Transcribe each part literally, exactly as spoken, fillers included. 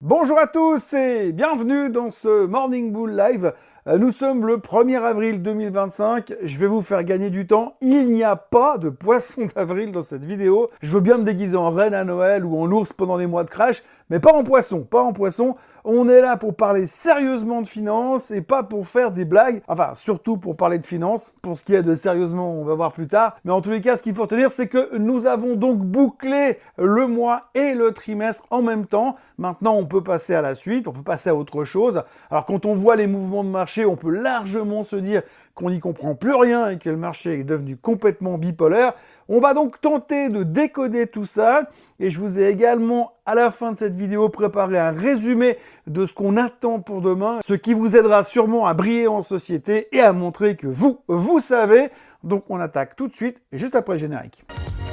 Bonjour à tous et bienvenue dans ce Morning Bull Live. Nous sommes le premier avril deux mille vingt-cinq, je vais vous faire gagner du temps. Il n'y a pas de poisson d'avril dans cette vidéo. Je veux bien me déguiser en reine à Noël ou en ours pendant les mois de crash, mais pas en poisson, pas en poisson. On est là pour parler sérieusement de finances et pas pour faire des blagues. Enfin, surtout pour parler de finances. Pour ce qui est de sérieusement, on va voir plus tard. Mais en tous les cas, ce qu'il faut retenir, c'est que nous avons donc bouclé le mois et le trimestre en même temps. Maintenant, on peut passer à la suite, on peut passer à autre chose. Alors, quand on voit les mouvements de marché, on peut largement se dire qu'on n'y comprend plus rien et que le marché est devenu complètement bipolaire. On va donc tenter de décoder tout ça et je vous ai également à la fin de cette vidéo préparé un résumé de ce qu'on attend pour demain, ce qui vous aidera sûrement à briller en société et à montrer que vous, vous savez. Donc on attaque tout de suite, juste après le générique.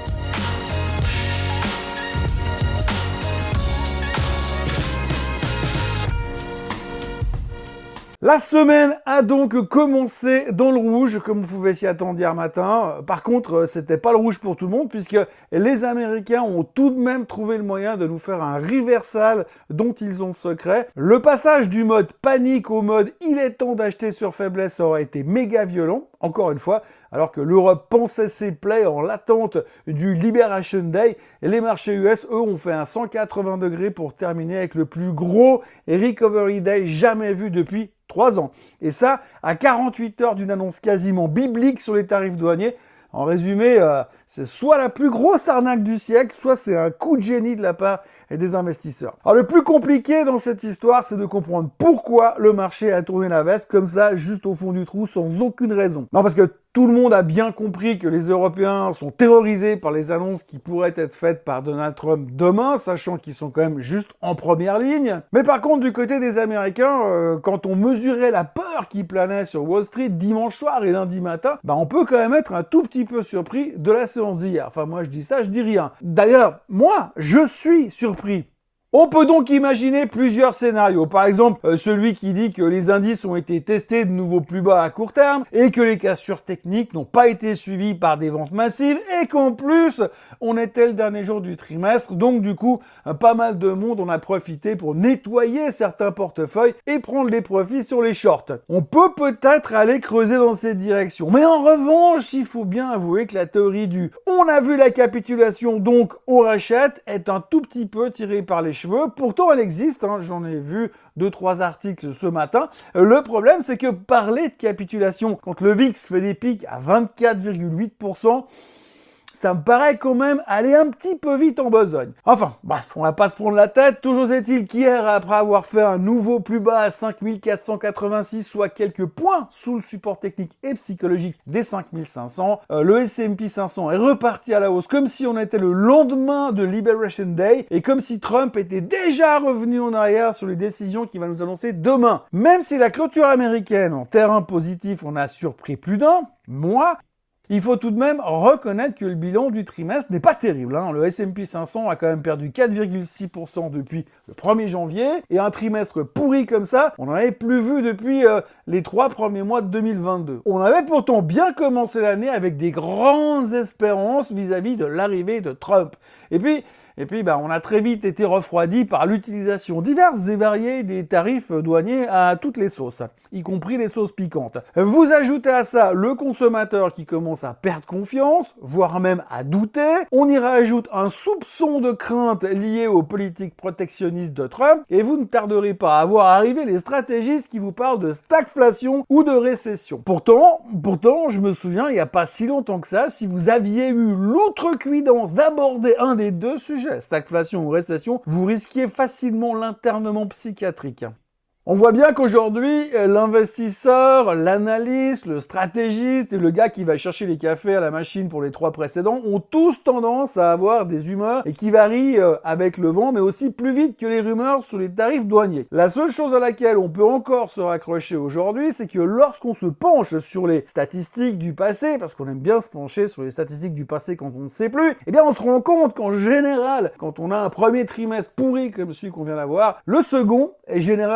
La semaine a donc commencé dans le rouge, comme vous pouvez s'y attendre hier matin. Par contre, c'était pas le rouge pour tout le monde, puisque les Américains ont tout de même trouvé le moyen de nous faire un reversal dont ils ont secret. Le passage du mode panique au mode « il est temps d'acheter sur faiblesse » aurait été méga violent, encore une fois, alors que l'Europe pensait ses plaies en l'attente du Liberation Day. Et les marchés U S, eux, ont fait un cent quatre-vingts degrés pour terminer avec le plus gros Recovery Day jamais vu depuis trois ans. Et ça, à quarante-huit heures d'une annonce quasiment biblique sur les tarifs douaniers. En résumé, euh, c'est soit la plus grosse arnaque du siècle, soit c'est un coup de génie de la part des investisseurs. Alors le plus compliqué dans cette histoire, c'est de comprendre pourquoi le marché a tourné la veste comme ça, juste au fond du trou, sans aucune raison. Non, parce que tout le monde a bien compris que les Européens sont terrorisés par les annonces qui pourraient être faites par Donald Trump demain, sachant qu'ils sont quand même juste en première ligne. Mais par contre, du côté des Américains, euh, quand on mesurait la peur qui planait sur Wall Street dimanche soir et lundi matin, bah on peut quand même être un tout petit peu surpris de la séance d'hier. Enfin, moi je dis ça, je dis rien. D'ailleurs, moi, je suis surpris. On peut donc imaginer plusieurs scénarios. Par exemple, euh, celui qui dit que les indices ont été testés de nouveau plus bas à court terme et que les cassures techniques n'ont pas été suivies par des ventes massives et qu'en plus, on était le dernier jour du trimestre. Donc du coup, euh, pas mal de monde en a profité pour nettoyer certains portefeuilles et prendre les profits sur les shorts. On peut peut-être aller creuser dans cette direction. Mais en revanche, il faut bien avouer que la théorie du « on a vu la capitulation, donc on rachète » est un tout petit peu tirée par les cheveux. Pourtant, elle existe, hein, j'en ai vu deux, trois articles ce matin. Le problème, c'est que parler de capitulation quand le V I X fait des pics à vingt-quatre virgule huit pour cent, ça me paraît quand même aller un petit peu vite en besogne. Enfin, bref, on va pas se prendre la tête. Toujours est-il qu'hier, après avoir fait un nouveau plus bas à cinq mille quatre cent quatre-vingt-six, soit quelques points sous le support technique et psychologique des cinq mille cinq cents, euh, le S and P cinq cents est reparti à la hausse comme si on était le lendemain de Liberation Day et comme si Trump était déjà revenu en arrière sur les décisions qu'il va nous annoncer demain. Même si la clôture américaine en terrain positif en a surpris plus d'un, moi, il faut tout de même reconnaître que le bilan du trimestre n'est pas terrible. Hein. Le S and P cinq cents a quand même perdu quatre virgule six pour cent depuis le premier janvier. Et un trimestre pourri comme ça, on n'en avait plus vu depuis euh, les trois premiers mois de deux mille vingt-deux. On avait pourtant bien commencé l'année avec des grandes espérances vis-à-vis de l'arrivée de Trump. Et puis... Et puis, bah, on a très vite été refroidi par l'utilisation diverses et variées des tarifs douaniers à toutes les sauces, y compris les sauces piquantes. Vous ajoutez à ça le consommateur qui commence à perdre confiance, voire même à douter. On y rajoute un soupçon de crainte lié aux politiques protectionnistes de Trump, et vous ne tarderez pas à voir arriver les stratégistes qui vous parlent de stagflation ou de récession. Pourtant, pourtant, je me souviens, il n'y a pas si longtemps que ça, si vous aviez eu l'outrecuidance d'aborder un des deux sujets, stagflation ou récession, vous risquiez facilement l'internement psychiatrique. On voit bien qu'aujourd'hui, l'investisseur, l'analyste, le stratégiste et le gars qui va chercher les cafés à la machine pour les trois précédents ont tous tendance à avoir des humeurs et qui varient avec le vent, mais aussi plus vite que les rumeurs sur les tarifs douaniers. La seule chose à laquelle on peut encore se raccrocher aujourd'hui, c'est que lorsqu'on se penche sur les statistiques du passé, parce qu'on aime bien se pencher sur les statistiques du passé quand on ne sait plus, eh bien on se rend compte qu'en général, quand on a un premier trimestre pourri comme celui qu'on vient d'avoir, le second est généralement meilleur.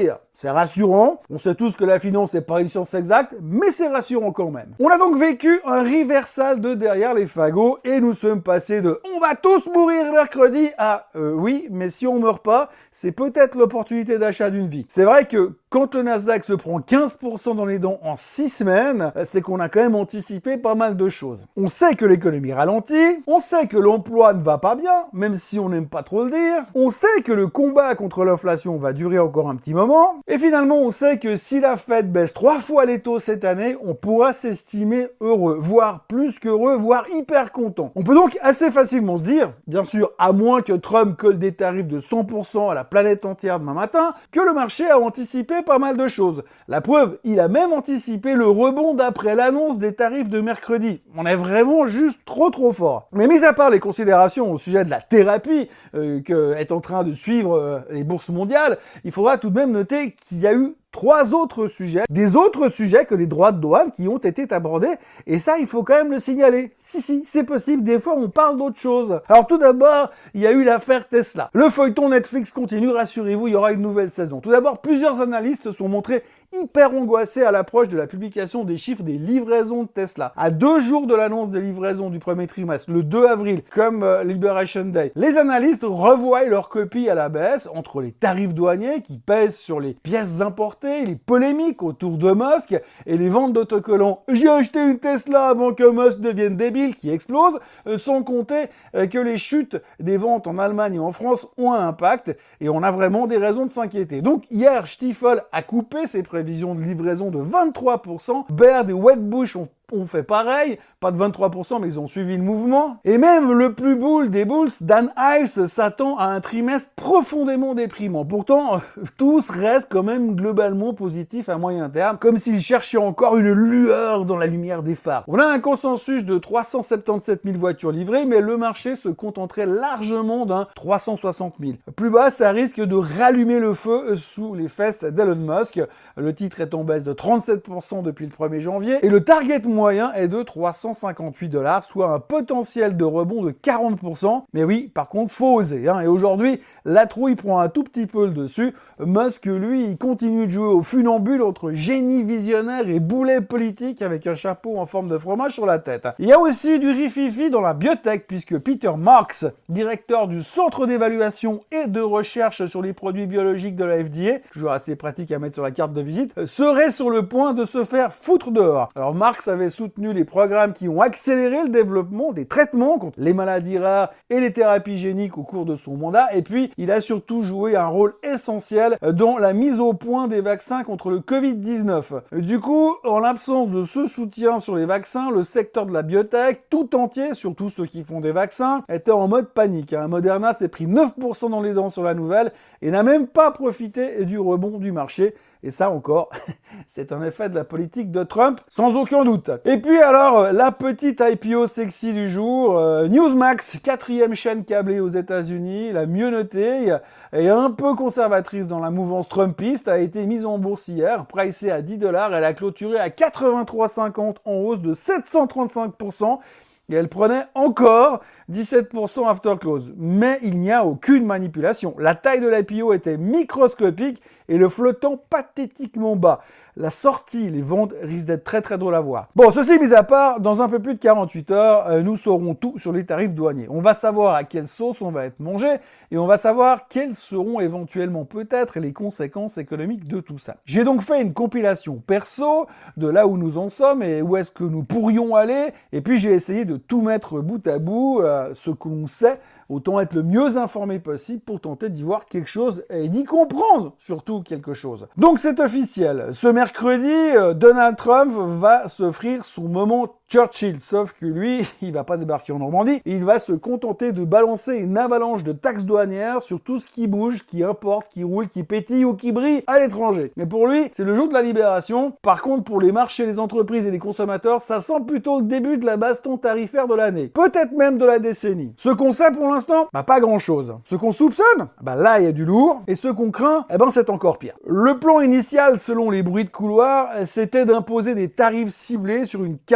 dire. C'est rassurant, on sait tous que la finance n'est pas une science exacte, mais c'est rassurant quand même. On a donc vécu un reversal de derrière les fagots et nous sommes passés de « on va tous mourir mercredi » à euh, « oui, mais si on meurt pas, c'est peut-être l'opportunité d'achat d'une vie ». C'est vrai que quand le Nasdaq se prend quinze pour cent dans les dents en six semaines, c'est qu'on a quand même anticipé pas mal de choses. On sait que l'économie ralentit, on sait que l'emploi ne va pas bien, même si on n'aime pas trop le dire, on sait que le combat contre l'inflation va durer encore un petit moment, et finalement on sait que si la Fed baisse trois fois les taux cette année, on pourra s'estimer heureux, voire plus qu'heureux, voire hyper content. On peut donc assez facilement se dire, bien sûr à moins que Trump colle des tarifs de cent pour cent à la planète entière demain matin, que le marché a anticipé pas mal de choses. La preuve, il a même anticipé le rebond d'après l'annonce des tarifs de mercredi. On est vraiment juste trop trop fort. Mais mis à part les considérations au sujet de la thérapie euh, que est en train de suivre euh, les bourses mondiales, il faudra tout de même noter qu'il y a eu trois autres sujets, des autres sujets que les droits de douane qui ont été abordés, et ça, il faut quand même le signaler. Si, si, c'est possible, des fois, on parle d'autre chose. Alors tout d'abord, il y a eu l'affaire Tesla. Le feuilleton Netflix continue, rassurez-vous, il y aura une nouvelle saison. Tout d'abord, plusieurs analystes se sont montrés hyper angoissés à l'approche de la publication des chiffres des livraisons de Tesla. À deux jours de l'annonce des livraisons du premier trimestre, le deux avril, comme euh, Liberation Day, les analystes revoient leur copie à la baisse entre les tarifs douaniers qui pèsent sur les pièces importées, les polémiques autour de Musk et les ventes d'autocollants « J'ai acheté une Tesla avant que Musk devienne débile » qui explosent, euh, sans compter euh, que les chutes des ventes en Allemagne et en France ont un impact et on a vraiment des raisons de s'inquiéter. Donc hier, Stifel a coupé ses prévisions de livraison de vingt-trois pour cent, Baird et Wedbush ont On fait pareil, pas de vingt-trois pour cent, mais ils ont suivi le mouvement. Et même le plus bull des bulls, Dan Ives, s'attend à un trimestre profondément déprimant. Pourtant, tous restent quand même globalement positifs à moyen terme, comme s'ils cherchaient encore une lueur dans la lumière des phares. On a un consensus de trois cent soixante-dix-sept mille voitures livrées, mais le marché se contenterait largement d'un trois cent soixante mille. Plus bas, ça risque de rallumer le feu sous les fesses d'Elon Musk. Le titre est en baisse de trente-sept pour cent depuis le premier janvier, et le target moyen est de trois cent cinquante-huit dollars, soit un potentiel de rebond de quarante pour cent. Mais oui, par contre, faut oser. Hein. Et aujourd'hui, la trouille prend un tout petit peu le dessus. Musk, lui, il continue de jouer au funambule entre génie visionnaire et boulet politique avec un chapeau en forme de fromage sur la tête. Il y a aussi du rififi dans la biotech, puisque Peter Marks, directeur du Centre d'évaluation et de recherche sur les produits biologiques de la F D A, toujours assez pratique à mettre sur la carte de visite, serait sur le point de se faire foutre dehors. Alors Marks avait soutenu les programmes qui ont accéléré le développement des traitements contre les maladies rares et les thérapies géniques au cours de son mandat, et puis il a surtout joué un rôle essentiel dans la mise au point des vaccins contre le covid dix-neuf. Du coup, en l'absence de ce soutien sur les vaccins, le secteur de la biotech, tout entier, surtout ceux qui font des vaccins, était en mode panique. Moderna s'est pris neuf pour cent dans les dents sur la nouvelle et n'a même pas profité du rebond du marché. Et ça encore, c'est un effet de la politique de Trump, sans aucun doute. Et puis alors, la petite I P O sexy du jour, euh, Newsmax, quatrième chaîne câblée aux États-Unis, la mieux notée et un peu conservatrice dans la mouvance trumpiste, a été mise en bourse hier, pricée à dix dollars, elle a clôturé à quatre-vingt-trois cinquante en hausse de sept cent trente-cinq pour cent. Et elle prenait encore dix-sept pour cent after close. Mais il n'y a aucune manipulation. La taille de l'I P O était microscopique et le flottant pathétiquement bas. La sortie, les ventes risquent d'être très très drôles à voir. Bon, ceci mis à part, dans un peu plus de quarante-huit heures, euh, nous saurons tout sur les tarifs douaniers. On va savoir à quelle sauce on va être mangé et on va savoir quelles seront éventuellement peut-être les conséquences économiques de tout ça. J'ai donc fait une compilation perso de là où nous en sommes et où est-ce que nous pourrions aller, et puis j'ai essayé de tout mettre bout à bout, euh, ce que l'on sait, autant être le mieux informé possible pour tenter d'y voir quelque chose et d'y comprendre surtout quelque chose. Donc c'est officiel, ce mercredi, euh, Donald Trump va s'offrir son moment Churchill, sauf que lui, il va pas débarquer en Normandie, il va se contenter de balancer une avalanche de taxes douanières sur tout ce qui bouge, qui importe, qui roule, qui pétille ou qui brille à l'étranger. Mais pour lui, c'est le jour de la libération. Par contre, pour les marchés, les entreprises et les consommateurs, ça sent plutôt le début de la baston tarifaire de l'année. Peut-être même de la décennie. Ce qu'on sait pour l'instant, bah pas grand-chose. Ce qu'on soupçonne, bah là, il y a du lourd. Et ce qu'on craint, eh ben c'est encore pire. Le plan initial, selon les bruits de couloir, c'était d'imposer des tarifs ciblés sur une quinzaine de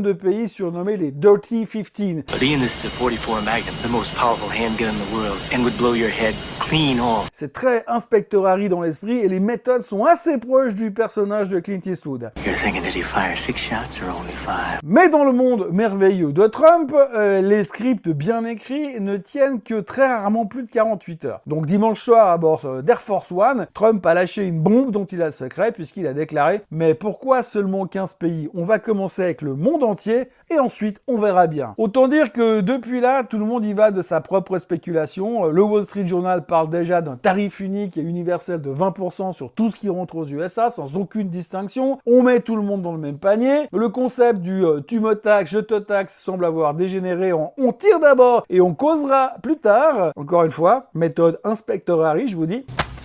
de pays surnommés les Dirty quinze. C'est très Inspector Harry dans l'esprit et les méthodes sont assez proches du personnage de Clint Eastwood. Mais dans le monde merveilleux de Trump, euh, les scripts bien écrits ne tiennent que très rarement plus de quarante-huit heures. Donc dimanche soir à bord euh, d'Air Force One, Trump a lâché une bombe dont il a le secret puisqu'il a déclaré « Mais pourquoi seulement quinze pays? On va commencer avec le monde entier et ensuite on verra bien. » Autant dire que depuis là, tout le monde y va de sa propre spéculation. Le Wall Street Journal parle déjà d'un tarif unique et universel de vingt pour cent sur tout ce qui rentre aux U S A sans aucune distinction. On met tout le monde dans le même panier. Le concept du euh, tu me taxes, je te taxe semble avoir dégénéré en on tire d'abord et on causera plus tard. Encore une fois, méthode Inspector Harry, je vous dis.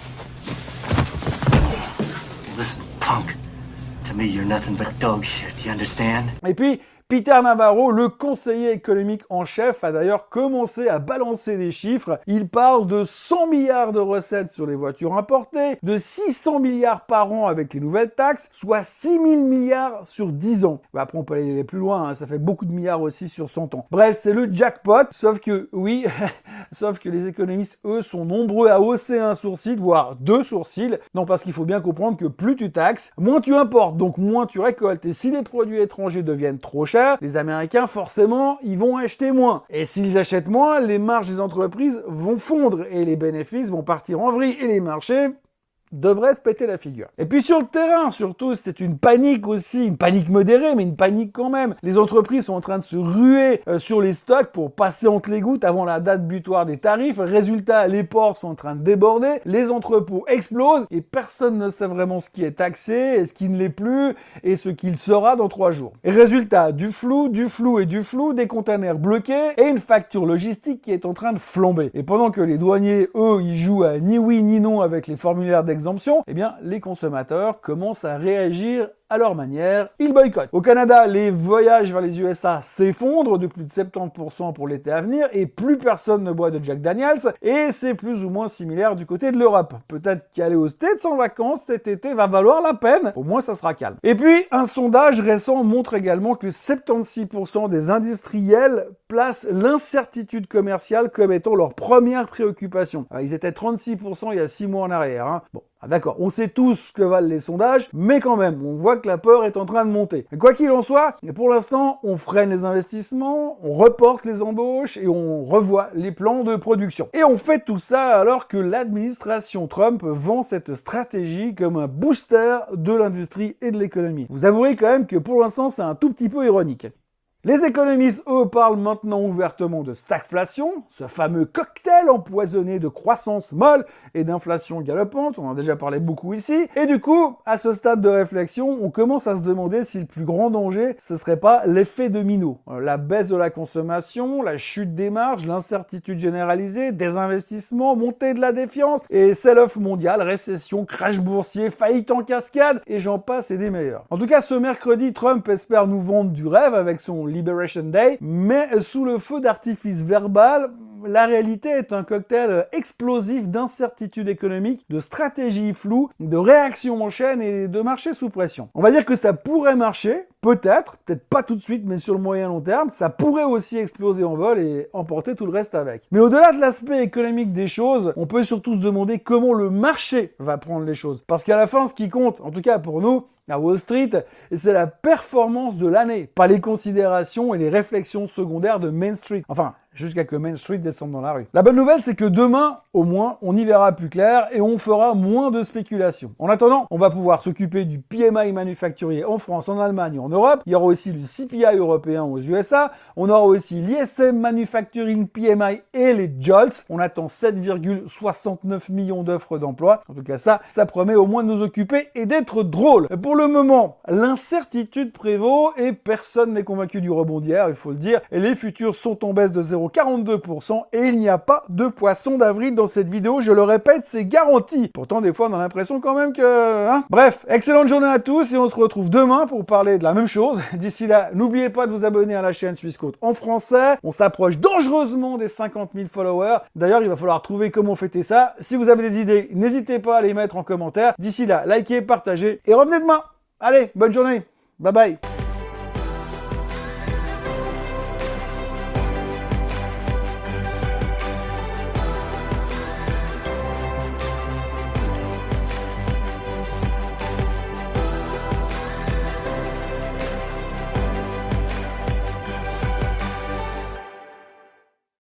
Listen, punk. To me, you're nothing but dog shit. You understand? Et puis, Peter Navarro, le conseiller économique en chef, a d'ailleurs commencé à balancer des chiffres. Il parle de cent milliards de recettes sur les voitures importées, de six cents milliards par an avec les nouvelles taxes, soit six mille milliards sur dix ans. Après, on peut aller plus loin, hein, ça fait beaucoup de milliards aussi sur cent ans. Bref, c'est le jackpot, sauf que, oui, sauf que les économistes, eux, sont nombreux à hausser un sourcil, voire deux sourcils. Non, parce qu'il faut bien comprendre que plus tu taxes, moins tu importes, donc moins tu récoltes. Et si les produits étrangers deviennent trop chers, les Américains, forcément, ils vont acheter moins. Et s'ils achètent moins, les marges des entreprises vont fondre et les bénéfices vont partir en vrille et les marchés devrait se péter la figure. Et puis sur le terrain, surtout, c'est une panique aussi, une panique modérée, mais une panique quand même. Les entreprises sont en train de se ruer euh, sur les stocks pour passer entre les gouttes avant la date butoir des tarifs. Résultat, les ports sont en train de déborder, les entrepôts explosent et personne ne sait vraiment ce qui est taxé et ce qui ne l'est plus et ce qu'il sera dans trois jours. Et résultat, du flou, du flou et du flou, des containers bloqués et une facture logistique qui est en train de flamber. Et pendant que les douaniers, eux, ils jouent à ni oui ni non avec les formulaires d'exemption, eh bien, les consommateurs commencent à réagir à leur manière, ils boycottent. Au Canada, les voyages vers les U S A s'effondrent de plus de soixante-dix pour cent pour l'été à venir et plus personne ne boit de Jack Daniels et c'est plus ou moins similaire du côté de l'Europe. Peut-être qu'aller aux States en vacances cet été va valoir la peine, au moins ça sera calme. Et puis, un sondage récent montre également que soixante-dix pour cent des industriels placent l'incertitude commerciale comme étant leur première préoccupation. Alors, ils étaient trente-six pour cent il y a six mois en arrière. Hein. Bon. Ah d'accord, on sait tous ce que valent les sondages, mais quand même, on voit que la peur est en train de monter. Et quoi qu'il en soit, pour l'instant, on freine les investissements, on reporte les embauches et on revoit les plans de production. Et on fait tout ça alors que l'administration Trump vend cette stratégie comme un booster de l'industrie et de l'économie. Vous avouerez quand même que pour l'instant, c'est un tout petit peu ironique. Les économistes, eux, parlent maintenant ouvertement de stagflation, ce fameux cocktail empoisonné de croissance molle et d'inflation galopante, on en a déjà parlé beaucoup ici, et du coup, à ce stade de réflexion, on commence à se demander si le plus grand danger, ce serait pas l'effet domino, la baisse de la consommation, la chute des marges, l'incertitude généralisée, désinvestissement, montée de la défiance, et sell-off mondial, récession, crash boursier, faillite en cascade, et j'en passe et des meilleurs. En tout cas, ce mercredi, Trump espère nous vendre du rêve avec son Liberation Day, mais sous le feu d'artifice verbal, la réalité est un cocktail explosif d'incertitudes économiques, de stratégies floues, de réactions en chaîne et de marchés sous pression. On va dire que ça pourrait marcher, peut-être, peut-être pas tout de suite, mais sur le moyen long terme, ça pourrait aussi exploser en vol et emporter tout le reste avec. Mais au-delà de l'aspect économique des choses, on peut surtout se demander comment le marché va prendre les choses. Parce qu'à la fin, ce qui compte, en tout cas pour nous, à Wall Street, c'est la performance de l'année, pas les considérations et les réflexions secondaires de Main Street. Enfin, jusqu'à que Main Street descende dans la rue. La bonne nouvelle, c'est que demain, au moins, on y verra plus clair et on fera moins de spéculation. En attendant, on va pouvoir s'occuper du P M I manufacturier en France, en Allemagne et en Europe. Il y aura aussi le C P I européen aux U S A. On aura aussi l'I S M Manufacturing P M I et les JOLTS. On attend sept virgule soixante-neuf millions d'offres d'emploi. En tout cas, ça, ça promet au moins de nous occuper et d'être drôle. Pour le moment, l'incertitude prévaut et personne n'est convaincu du rebond d'hier, il faut le dire. Et les futurs sont en baisse de zéro virgule quarante-deux pour cent et il n'y a pas de poisson d'avril dans cette vidéo, je le répète, c'est garanti. Pourtant, des fois, on a l'impression quand même que... Hein Bref, excellente journée à tous et on se retrouve demain pour parler de la même chose. D'ici là, n'oubliez pas de vous abonner à la chaîne Suisse Côte en français. On s'approche dangereusement des cinquante mille followers. D'ailleurs, il va falloir trouver comment fêter ça. Si vous avez des idées, n'hésitez pas à les mettre en commentaire. D'ici là, likez, partagez et revenez demain. Allez, bonne journée. Bye bye.